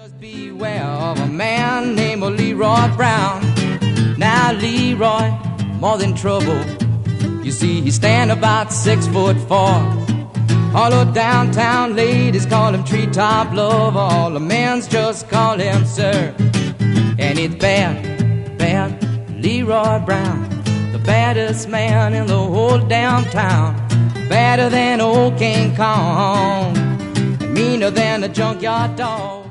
Just beware of a man named Leroy Brown. Now Leroy, more than trouble. You see, he stand about 6'4". All the downtown ladies call him treetop lover. All the men's just call him sir. And it's bad, bad Leroy Brown, the baddest man in the whole damn town. Badder than old King Kong, and meaner than a junkyard dog.